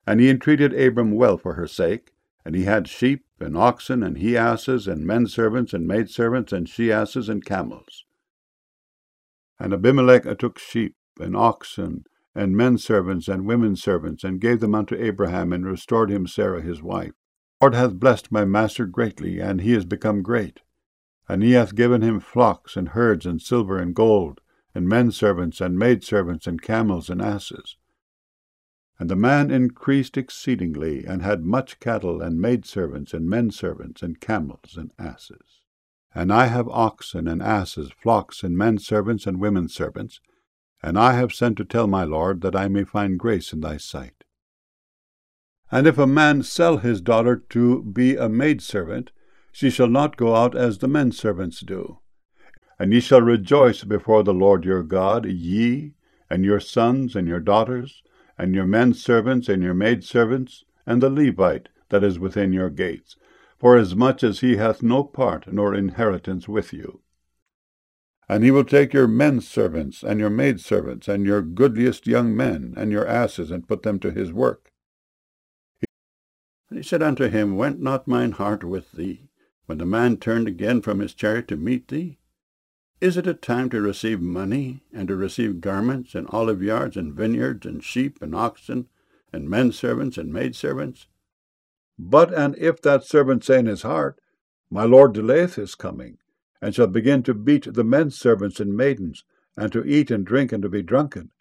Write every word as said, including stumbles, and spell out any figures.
And he entreated Abram well for her sake, and he had sheep, and oxen, and he-asses, and men-servants, and maidservants, and she-asses, and camels. And Abimelech took sheep, and oxen, and men-servants, and women-servants, and gave them unto Abraham, and restored him Sarah his wife. The Lord hath blessed my master greatly, and he is become great. And he hath given him flocks, and herds, and silver, and gold, and men-servants, and maidservants, and camels, and asses. And the man increased exceedingly, and had much cattle, and maidservants, and men-servants, and camels, and asses. And I have oxen, and asses, flocks, and men-servants, and women-servants, and I have sent to tell my Lord, that I may find grace in thy sight. And if a man sell his daughter to be a maidservant, she shall not go out as the men-servants do. And ye shall rejoice before the Lord your God, ye, and your sons, and your daughters, and your men-servants, and your maidservants, and the Levite that is within your gates, forasmuch as he hath no part nor inheritance with you. And he will take your men-servants, and your maidservants, and your goodliest young men, and your asses, and put them to his work. And he said unto him, Went not mine heart with thee, when the man turned again from his chariot to meet thee? Is it a time to receive money, and to receive garments, and olive yards, and vineyards, and sheep, and oxen, and men-servants, and maidservants? But and if that servant say in his heart, My Lord delayeth his coming, and shall begin to beat the men-servants and maidens, and to eat and drink, and to be drunken,